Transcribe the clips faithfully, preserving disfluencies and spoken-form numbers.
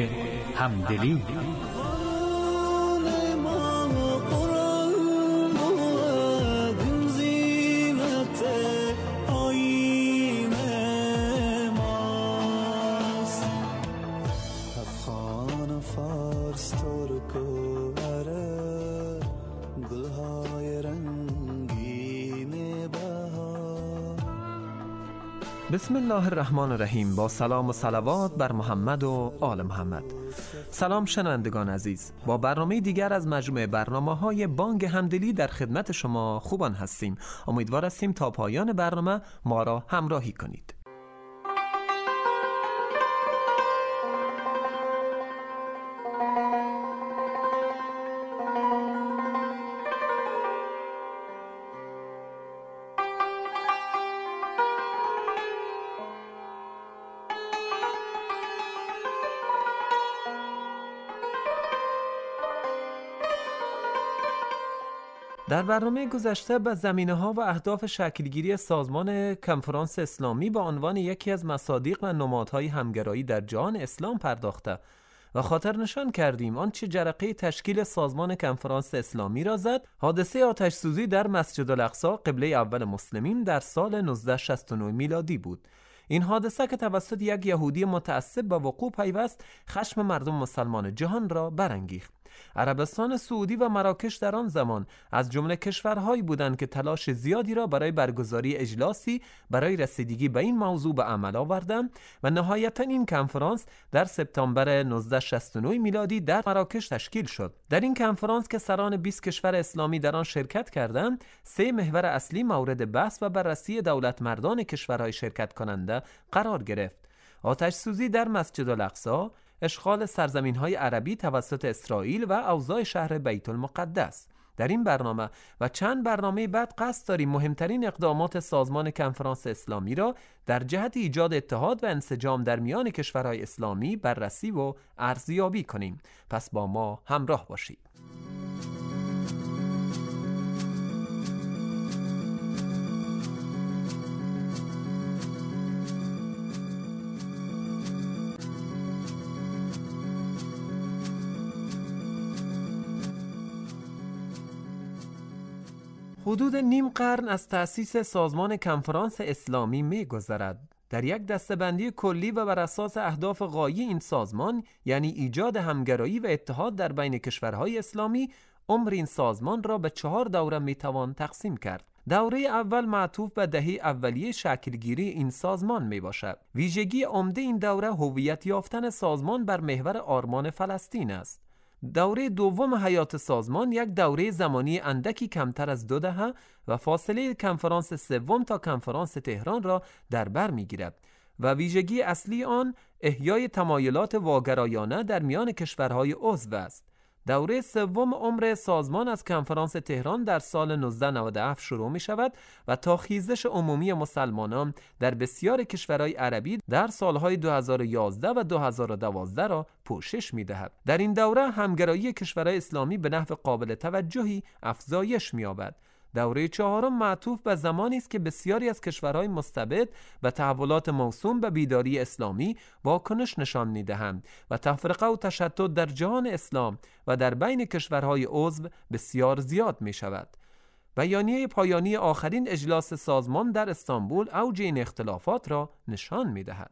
همدلی. بسم الله الرحمن الرحیم. با سلام و صلوات بر محمد و آل محمد. سلام شنوندگان عزیز، با برنامه دیگر از مجموعه برنامه‌های بانگ همدلی در خدمت شما خوبان هستیم. امیدوار هستیم تا پایان برنامه ما را همراهی کنید. در برنامه گذشته به زمینه‌ها و اهداف شکلگیری سازمان کنفرانس اسلامی با عنوان یکی از مصادیق و نمادهای همگرایی در جهان اسلام پرداخته و خاطر نشان کردیم آنچه جرقه تشکیل سازمان کنفرانس اسلامی را زد، حادثه آتش سوزی در مسجد الاقصی قبله اول مسلمین در سال نوزده صد و شصت و نه میلادی بود. این حادثه که توسط یک یهودی متعصب به وقوع پیوست، خشم مردم مسلمان جهان را برانگیخت. عربستان سعودی و مراکش در آن زمان از جمله کشورهایی بودند که تلاش زیادی را برای برگزاری اجلاسی برای رسیدگی به این موضوع به عمل آوردند و نهایتا این کنفرانس در سپتامبر نوزده صد و شصت و نه میلادی در مراکش تشکیل شد. در این کنفرانس که سران بیست کشور اسلامی در آن شرکت کردند، سه محور اصلی مورد بحث و بررسی دولت مردان کشورهای شرکت کننده قرار گرفت: آتش سوزی در مسجد الاقصی، اشغال سرزمین‌های عربی توسط اسرائیل و اوضاع شهر بیت المقدس. در این برنامه و چند برنامه بعد قصد داریم مهمترین اقدامات سازمان کنفرانس اسلامی را در جهت ایجاد اتحاد و انسجام در میان کشورهای اسلامی بررسی و ارزیابی کنیم. پس با ما همراه باشید. حدود نیم قرن از تأسیس سازمان کنفرانس اسلامی می گذرد. در یک دسته‌بندی کلی و بر اساس اهداف غایی این سازمان، یعنی ایجاد همگرایی و اتحاد در بین کشورهای اسلامی، عمر این سازمان را به چهار دوره می توان تقسیم کرد. دوره اول معطوف به دهه اولیه شکلگیری این سازمان می باشد. ویژگی عمده این دوره هویت یافتن سازمان بر محور آرمان فلسطین است. دوره دوم حیات سازمان یک دوره زمانی اندکی کمتر از دو دهه و فاصله کنفرانس سوم تا کنفرانس تهران را در بر می‌گیرد و ویژگی اصلی آن احیای تمایلات واگرایانه در میان کشورهای عضو است. دوره سوم عمر سازمان از کنفرانس تهران در سال نوزده صد و نود و هفت شروع می شود و تا خیزش عمومی مسلمانان در بسیار کشورهای عربی در سالهای دو هزار و یازده و دو هزار و دوازده را پوشش می دهد. در این دوره همگرایی کشورهای اسلامی به نحو قابل توجهی افزایش می یابد. دوره چهارم معطوف به زمانی است که بسیاری از کشورهای مستبد و تحولات موسوم به بیداری اسلامی واکنش نشان می‌دهند و تفرقه و تشتت در جهان اسلام و در بین کشورهای عضو بسیار زیاد می‌شود. بیانیه پایانی آخرین اجلاس سازمان در استانبول اوج این اختلافات را نشان می‌دهد.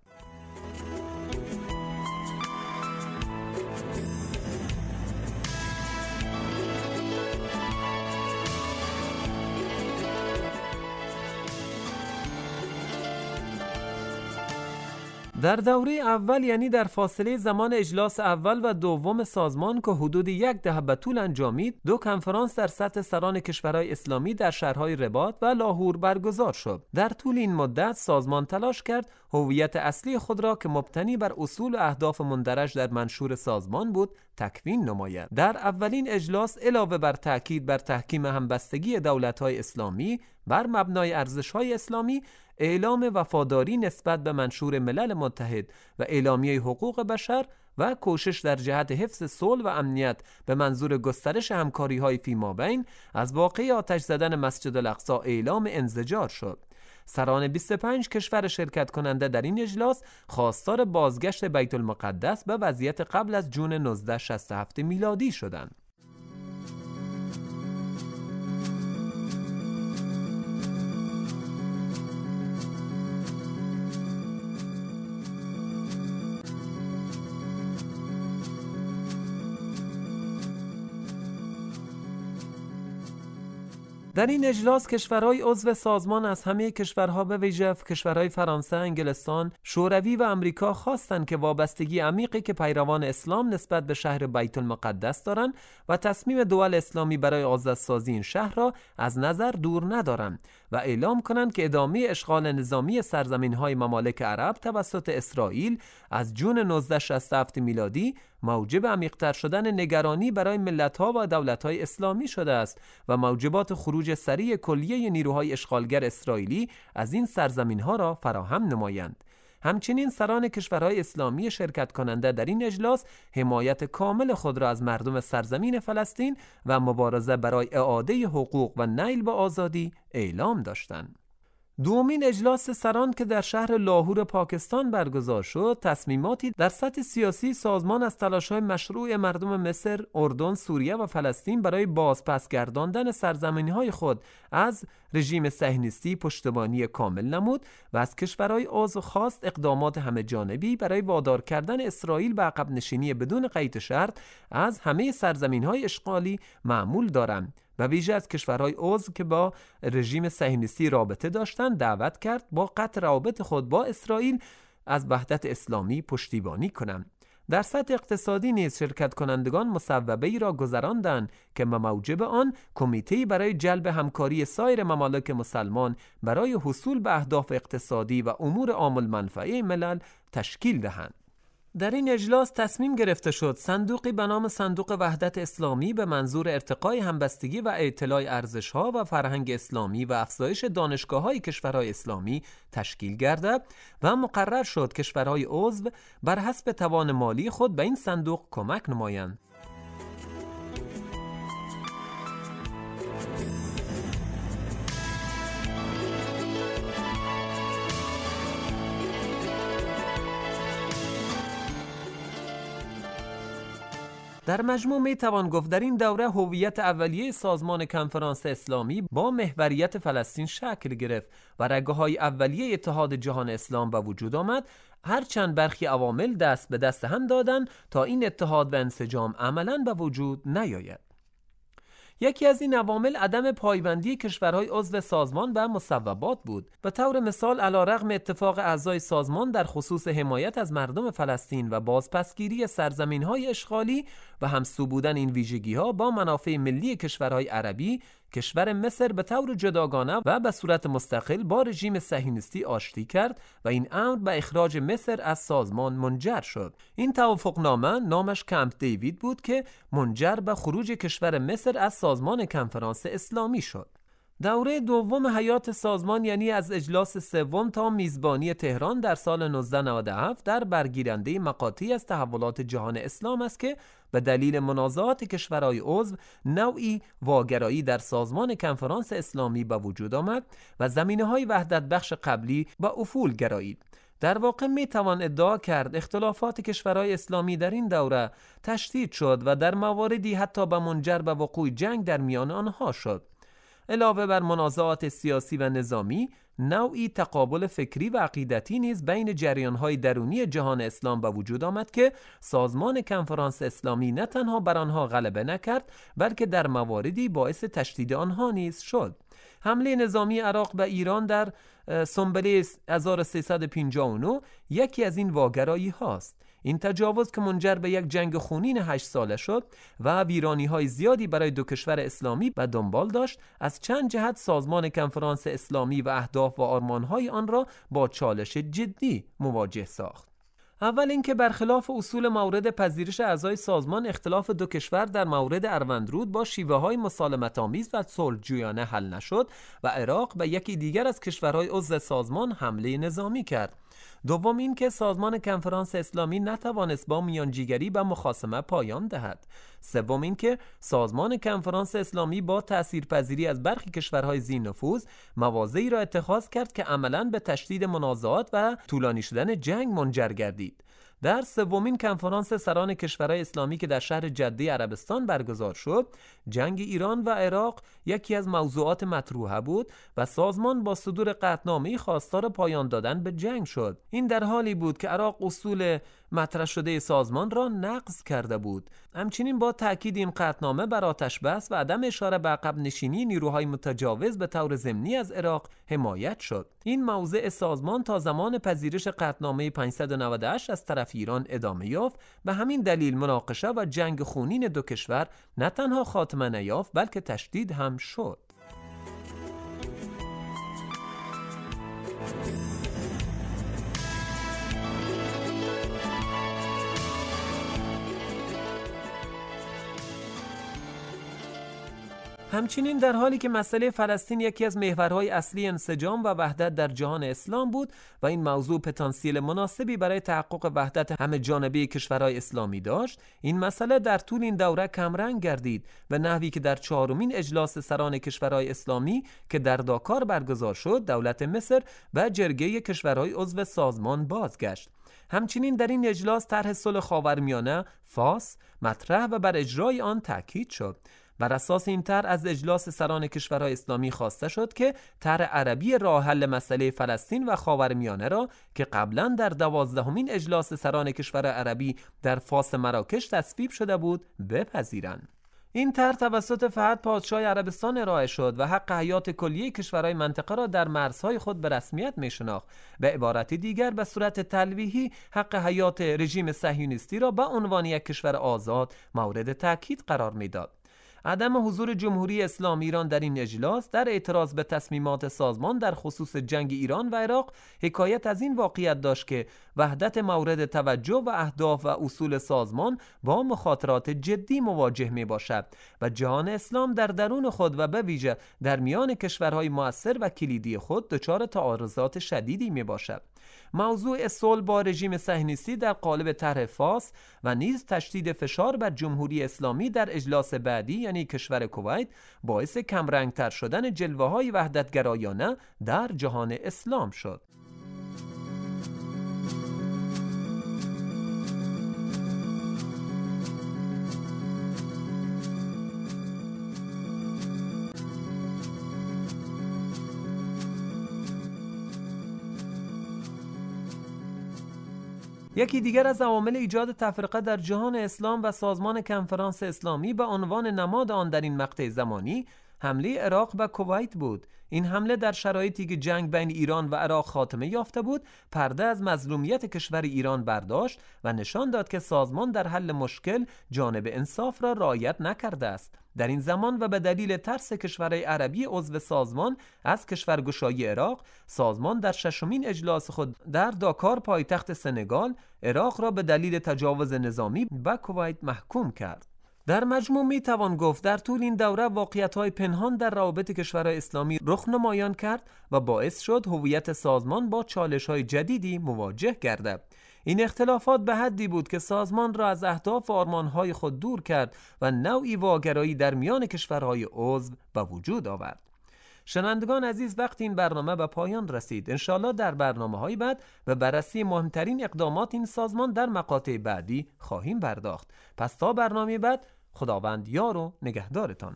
در دوره اول، یعنی در فاصله زمان اجلاس اول و دوم سازمان که حدود یک دهه به طول انجامید، دو کنفرانس در سطح سران کشورهای اسلامی در شهرهای رباط و لاهور برگزار شد. در طول این مدت سازمان تلاش کرد هویت اصلی خود را که مبتنی بر اصول و اهداف مندرج در منشور سازمان بود تکوین نماید. در اولین اجلاس علاوه بر تاکید بر تحکیم همبستگی دولت‌های اسلامی بر مبنای ارزش‌های اسلامی، اعلام وفاداری نسبت به منشور ملل متحد و اعلامیه حقوق بشر و کوشش در جهت حفظ صلح و امنیت به منظور گسترش همکاری‌های فیمابین از واقعه آتش زدن مسجد الاقصی اعلام انزجار شد. سران بیست و پنج کشور شرکت کننده در این اجلاس خواستار بازگشت بیت المقدس به وضعیت قبل از جون نوزده شصت و هفت میلادی شدند. در این اجلاس کشورهای عضو سازمان از همه کشورها به ویژه کشورهای فرانسه، انگلستان، شوروی و امریکا خواستند که وابستگی عمیقی که پیروان اسلام نسبت به شهر بیت المقدس دارند و تصمیم دول اسلامی برای آزادسازی این شهر را از نظر دور ندارند و اعلام کنند که ادامه اشغال نظامی سرزمین‌های ممالک عرب توسط اسرائیل از جون نوزده شصت و هفت میلادی موجب عمیق‌تر شدن نگرانی برای ملت‌ها و دولت‌های اسلامی شده است و موجبات خروج سریع کلیه نیروهای اشغالگر اسرائیلی از این سرزمین‌ها را فراهم نمایند. همچنین سران کشورهای اسلامی شرکت کننده در این اجلاس حمایت کامل خود را از مردم سرزمین فلسطین و مبارزه برای اعاده حقوق و نیل به آزادی اعلام داشتند. دومین اجلاس سران که در شهر لاهور پاکستان برگزار شد، تصمیماتی در سطح سیاسی سازمان از تلاش‌های مشروع مردم مصر، اردن، سوریه و فلسطین برای بازپس گرداندن سرزمین‌های خود از رژیم صهیونیستی پشتیبانی کامل نمود و از کشورهای عضو خواست اقدامات همه‌جانبی برای وادار کردن اسرائیل به عقب نشینی بدون قید شرط از همه سرزمین‌های اشغالی معمول دارند و ویژه از کشورهای عضو که با رژیم صهیونیستی رابطه داشتند دعوت کرد با قطع روابط خود با اسرائیل از وحدت اسلامی پشتیبانی کنند. در سطح اقتصادی نیز شرکت کنندگان مصوبه‌ای را گذراندند که به موجب آن کمیته‌ای برای جلب همکاری سایر ممالک مسلمان برای حصول به اهداف اقتصادی و امور عام المنفعه ملل تشکیل دهند. در این اجلاس تصمیم گرفته شد صندوقی به نام صندوق وحدت اسلامی به منظور ارتقای همبستگی و اطلاع ارزش‌ها و فرهنگ اسلامی و افزایش دانشگاه‌های کشورهای اسلامی تشکیل گردد و مقرر شد کشورهای عضو بر حسب توان مالی خود به این صندوق کمک نمایند. در مجموع می توان گفت در این دوره هویت اولیه سازمان کنفرانس اسلامی با محوریت فلسطین شکل گرفت و رگه‌های اولیه اتحاد جهان اسلام به وجود آمد، هرچند برخی عوامل دست به دست هم دادند تا این اتحاد و انسجام عملاً به وجود نیاید. یکی از این عوامل عدم پایبندی کشورهای عضو سازمان به مصوبات بود. به طور مثال علیرغم اتفاق اعضای سازمان در خصوص حمایت از مردم فلسطین و بازپسگیری سرزمین‌های اشغالی و همسو بودن این ویژگی‌ها با منافع ملی کشورهای عربی، کشور مصر به طور جداگانه و به صورت مستقل با رژیم صهیونیستی آشتی کرد و این امر به اخراج مصر از سازمان منجر شد. این توافقنامه نامش کمپ دیوید بود که منجر به خروج کشور مصر از سازمان کنفرانس اسلامی شد. دوره دوم حیات سازمان یعنی از اجلاس سوم تا میزبانی تهران در سال نوزده نود و هفت در برگیرنده مقاطعی از تحولات جهان اسلام است که به دلیل منازعات کشورهای عضو نوعی واگرایی در سازمان کنفرانس اسلامی به وجود آمد و زمینه‌های وحدت بخش قبلی به افول گرایید. در واقع می توان ادعا کرد اختلافات کشورهای اسلامی در این دوره تشدید شد و در مواردی حتی به منجر به وقوع جنگ در میان آنها شد. علاوه بر منازعات سیاسی و نظامی، نوعی تقابل فکری و عقیدتی نیز بین جریان‌های درونی جهان اسلام به وجود آمد که سازمان کنفرانس اسلامی نه تنها بر آنها غلبه نکرد بلکه در مواردی باعث تشدید آنها نیز شد. حمله نظامی عراق به ایران در سنبله هزار و سیصد و پنجاه و نه یکی از این واگرایی هاست. این تجاوز که منجر به یک جنگ خونین هشت ساله شد و ویرانی‌های زیادی برای دو کشور اسلامی به دنبال داشت، از چند جهت سازمان کنفرانس اسلامی و اهداف و آرمان‌های آن را با چالش جدی مواجه ساخت. اول اینکه برخلاف اصول مورد پذیرش اعضای سازمان، اختلاف دو کشور در مورد اروندرود با شیوه‌های مسالمت‌آمیز و صلح‌جویانه حل نشد و عراق به یکی دیگر از کشورهای عضو سازمان حمله نظامی کرد. دوم این که سازمان کنفرانس اسلامی نتوانست با میانجیگری و مخاصمه پایان دهد. سوم این که سازمان کنفرانس اسلامی با تأثیرپذیری از برخی کشورهای ذی‌نفوذ مواضعی را اتخاذ کرد که عملاً به تشدید منازعات و طولانی شدن جنگ منجر گردید. در سومین کنفرانس سران کشورهای اسلامی که در شهر جده عربستان برگزار شد، جنگ ایران و عراق یکی از موضوعات مطروحه بود و سازمان با صدور قطعنامه‌ای خواستار پایان دادن به جنگ شد. این در حالی بود که عراق اصول مطرح شده سازمان را نقض کرده بود. همچنین با تأکید این قطعنامه بر آتش بس و عدم اشاره به عقب نشینی نیروهای متجاوز به طور ضمنی از عراق حمایت شد. این موضع سازمان تا زمان پذیرش قطعنامه پانصد و نود و هشت از طرف ایران ادامه یافت. به همین دلیل مناقشه و جنگ خونین دو کشور نه تنها خاتمه نیافت بلکه تشدید هم شد. همچنین در حالی که مسئله فلسطین یکی از محورهای اصلی انسجام و وحدت در جهان اسلام بود و این موضوع پتانسیل مناسبی برای تحقق وحدت همه جانبه کشورهای اسلامی داشت، این مسئله در طول این دوره کمرنگ گردید و نحوی که در چهارمین اجلاس سران کشورهای اسلامی که در داکار برگزار شد، دولت مصر و جرگه کشورهای عضو سازمان بازگشت. همچنین در این اجلاس طرح صلح خاورمیانه فاس مطرح و بر اجرای آن تاکید شد. بر اساس این طرح از اجلاس سران کشورهای اسلامی خواسته شد که طرح عربی راه حل مسئله فلسطین و خاورمیانه را که قبلا در دوازدهمین اجلاس سران کشور عربی در فاس مراکش تصویب شده بود بپذیرند. این طرح توسط فهد پادشاه عربستان ارائه شد و حق حیات کلیه کشورهای منطقه را در مرزهای خود به رسمیت می‌شناخت. به عبارت دیگر به صورت تلویحی حق حیات رژیم صهیونیستی را به عنوان یک کشور آزاد مورد تاکید قرار می‌داد. عدم حضور جمهوری اسلامی ایران در این اجلاس در اعتراض به تصمیمات سازمان در خصوص جنگ ایران و عراق حکایت از این واقعیت داشت که وحدت مورد توجه و اهداف و اصول سازمان با مخاطرات جدی مواجه می باشد و جهان اسلام در درون خود و به ویژه در میان کشورهای مؤثر و کلیدی خود دچار تعارضات شدیدی می باشد. موضوع صلح با رژیم صهیونیستی در قالب طرح فاس و نیز تشدید فشار بر جمهوری اسلامی در اجلاس بعدی یعنی کشور کویت باعث کمرنگتر شدن جلوه‌های وحدتگرایانه در جهان اسلام شد. یکی دیگر از عوامل ایجاد تفرقه در جهان اسلام و سازمان کنفرانس اسلامی به عنوان نماد آن در این مقطع زمانی حمله عراق و کویت بود. این حمله در شرایطی که جنگ بین ایران و عراق خاتمه یافته بود، پرده از مظلومیت کشور ایران برداشت و نشان داد که سازمان در حل مشکل جانب انصاف را رعایت نکرده است. در این زمان و به دلیل ترس کشورهای عربی عضو سازمان از کشورگشایی عراق، سازمان در ششمین اجلاس خود در داکار پایتخت سنگال، عراق را به دلیل تجاوز نظامی به کویت محکوم کرد. در مجموع می توان گفت در طول این دوره واقعیت‌های پنهان در روابط کشورهای اسلامی رخ نمایان کرد و باعث شد هویت سازمان با چالش‌های جدیدی مواجه گردد. این اختلافات به حدی بود که سازمان را از اهداف و آرمان‌های خود دور کرد و نوعی واگرایی در میان کشورهای عضو به وجود آورد. شنوندگان عزیز، وقتی این برنامه به پایان رسید، انشالله در برنامه‌های بعد و بررسی مهمترین اقدامات این سازمان در مقاطع بعدی خواهیم پرداخت. پس تا برنامه بعد، خداوند یار و نگهدارتان.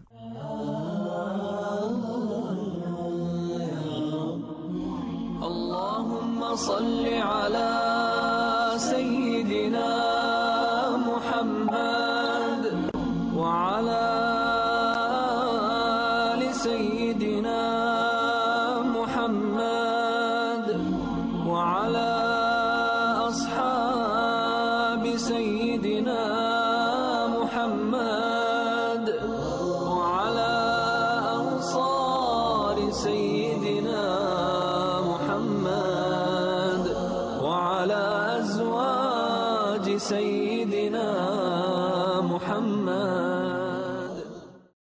اللهم صل علی سیدنا محمد و علی آل سیدنا محمد و علی اصحاب سیدنا محمد و علی انصار سیدنا محمد و علی ازواج سیدنا محمد.